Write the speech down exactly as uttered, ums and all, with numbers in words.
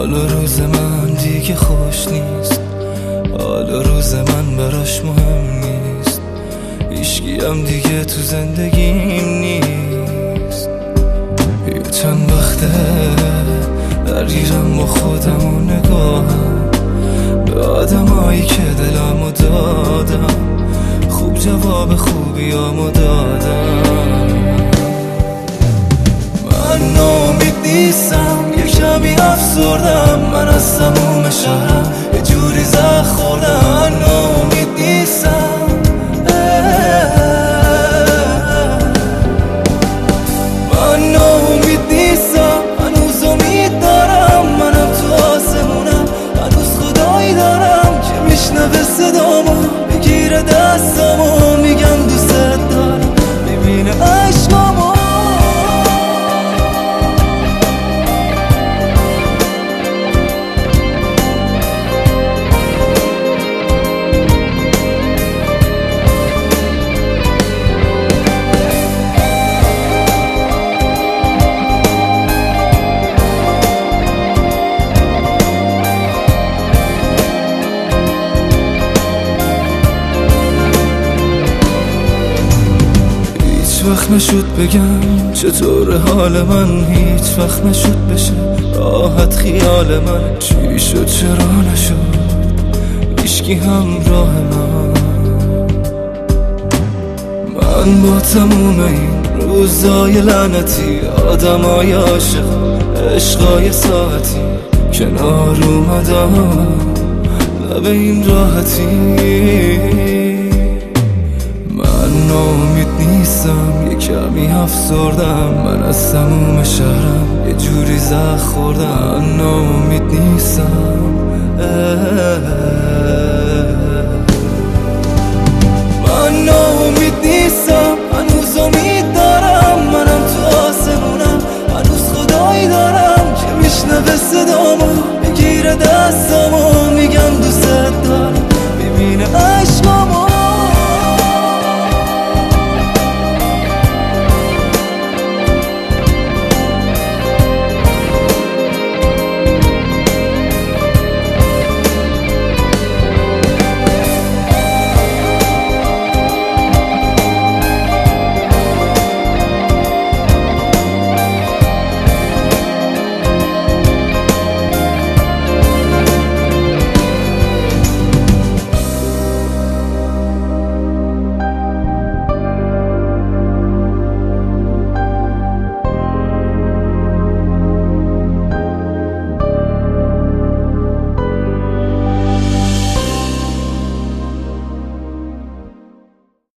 حال و روز من دیگه خوش نیست، حال و روز من براش مهم نیست، هیچکی هم دیگه تو زندگیم نیست. یه چند وقته درگیرم با خودم و نگاهم به آدمایی که دلمو دادم، خوب جواب خوبیامو دادم. من ناامید نیستم، یه کمی افسردم، من از تموم شهرم یه جوری زخ خوردم. من ناامید نیستم، من ناامید نیستم، هنوز امید دارم، منم تو آسمونم، هنوز خدایی دارم که میشنوه صدامو، بگیره دستامو، میگم دوست دارم، میبینه عشقامو. هیچ وقت نشد بگم چطور حال من، هیچ وقت نشد بشه راحت خیال من. چی شد چرا نشد هیچکی همراه من؟ من با تموم این روزای لعنتی، آدمای عاشق، عشقای ساعتی، کنار اومدم لب این راحتی. من ناامید نیستم، یه کمی افسردم، من از تموم شهرم یه جوری زخ خوردم. من ناامید نیستم.